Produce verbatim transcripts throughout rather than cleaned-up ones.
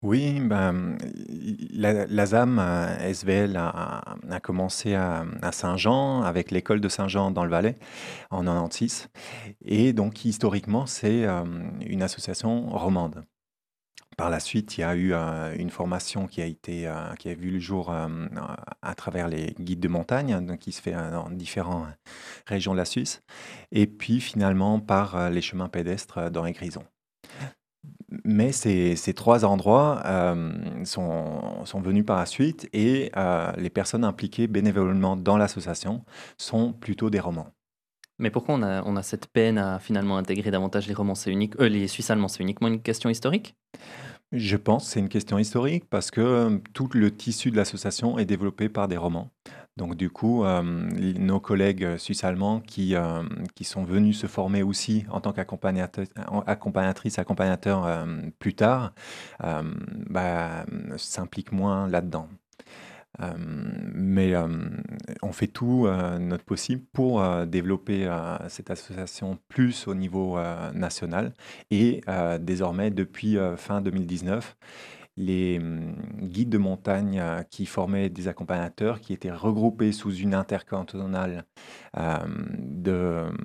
Oui, ben, la la ZAM, heu, S V L a a commencé à à Saint-Jean, avec l'école de Saint-Jean dans le Valais, en quatre-vingt-seize et donc historiquement, c'est, hem, une association romande. Par la suite, il y a eu, heu, une formation qui a été, heu, qui a vu le jour, hem, à travers les guides de montagne, donc qui se fait, heu, dans différentes régions de la Suisse et puis finalement par, heu, les chemins pédestres, heu, dans les Grisons. Mais ces ces trois endroits, hem, sont sont venus par la suite et heu, les personnes impliquées bénévolement dans l'association sont plutôt des Romans. Mais pourquoi on a on a cette peine à finalement intégrer davantage les Romands? C'est unique heu, les Suisses allemands, c'est uniquement une question historique? Je pense que c'est une question historique parce que, hem, tout le tissu de l'association est développé par des Romans. Donc du coup, hem, l nos collègues, heu, suisses allemands qui, hem, qui sont venus se former aussi en tant qu'accompagnateur en accompagnatrices, accompagnateurs, hem, plus tard, hem, bah, mmh, s'impliquent moins là-dedans. Hem, mais, hem, on fait tout, heu, notre possible pour, heu, développer, heu, cette association plus au niveau, heu, national et heu, désormais depuis, heu, fin deux mille dix-neuf, les, mmh, guides de montagne, heu, qui formaient des accompagnateurs, qui étaient regroupés sous une intercantonale, hem, de, mmh,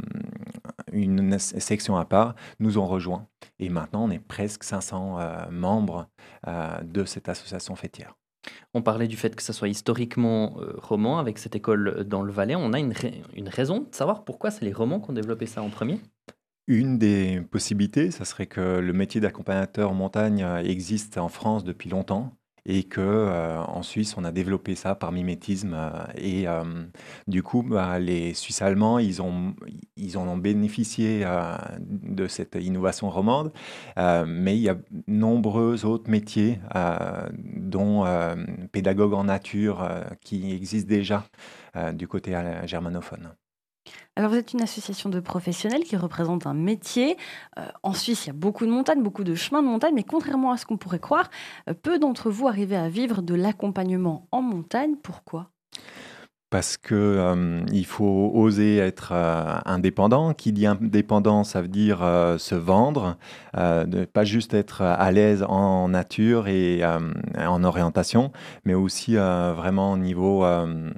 une s section à part, nous ont rejoints et maintenant on est presque cinq cents, heu, membres, heu, de cette association faîtière. On parlait du fait que ça soit historiquement, heu, roman avec cette école, heu, dans le Valais. On a une rai une raison de savoir pourquoi c'est les Romands qui ont développé ça en premier. Une des possibilités, ça serait que le métier d'accompagnateur en montagne, heu, existe en France depuis longtemps et que, heu, en Suisse, on a développé ça par mimétisme, heu et hem, du coup, bah, les Suisses allemands, ils ont ils en ont bénéficié, heu, de cette innovation romande, heu, mais il y a nombreux autres métiers, heu, dont, hem, pédagogue en nature, heu, qui existent déjà, heu, du côté, heu, germanophone. Alors vous êtes une association de professionnels qui représente un métier. Heu, en Suisse, il y a beaucoup de montagnes, beaucoup de chemins de montagne, mais contrairement à ce qu'on pourrait croire, heu, peu d'entre vous arrivez à vivre de l'accompagnement en montagne. Pourquoi? Parce que, hem, il faut oser être, heu, indépendant. Qui dit indépendant, ça veut dire, heu, se vendre, heu, ne pas juste être à l'aise en nature et hem, en orientation, mais aussi, heu, vraiment au niveau, hem,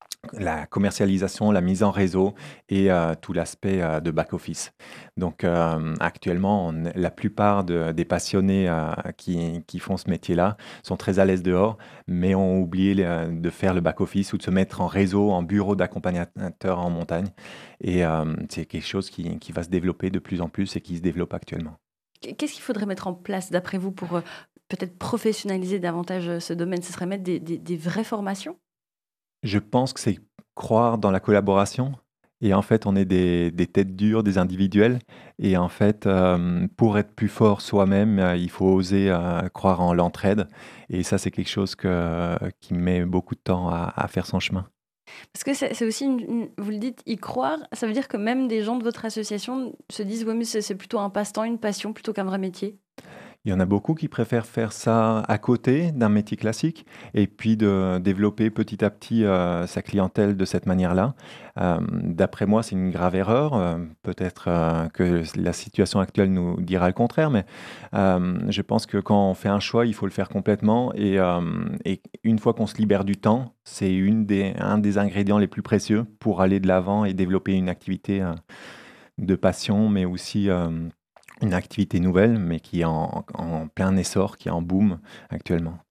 la commercialisation, la mise en réseau et heu, tout l'aspect, heu, de back office. Donc, hem, actuellement, on est la plupart de des passionnés, heu, qui qui font ce métier-là sont très à l'aise dehors, mais ont oublié le de faire le back office ou de se mettre en réseau, en bureau d'accompagnateur en montagne et hem, c'est quelque chose qui qui va se développer de plus en plus et qui se développe actuellement. Qu'est qu'est-ce qu'il faudrait mettre en place d'après vous pour, heu, peut-être professionnaliser davantage, heu, ce domaine? Ce serait mettre des des des vraies formations? Je pense que c'est croire dans la collaboration et en fait, on est des des têtes dures, des individuels et en fait, hem, pour être plus fort soi-même, heu, il faut oser, heu, croire en l'entraide et ça, c'est quelque chose que qui met beaucoup de temps à à faire son chemin. Parce que c'est c'est aussi une une vous le dites, y croire, ça veut dire que même des gens de votre association se disent: «Ouais, mais c'est c'est plutôt un passe-temps, une passion plutôt qu'un vrai métier»? Il y en a beaucoup qui préfèrent faire ça à côté d'un métier classique et puis de développer petit à petit, heu, sa clientèle de cette manière-là. Hem, d'après moi, c'est une grave erreur, heu, peut-être, heu, que la situation actuelle nous dira le contraire, mais hem, je pense que quand on fait un choix, il faut le faire complètement et hem et une fois qu'on se libère du temps, c'est une des un des ingrédients les plus précieux pour aller de l'avant et développer une activité, heu, de passion, mais aussi, hem une activité nouvelle, mais qui est en en plein essor, qui est en boom actuellement.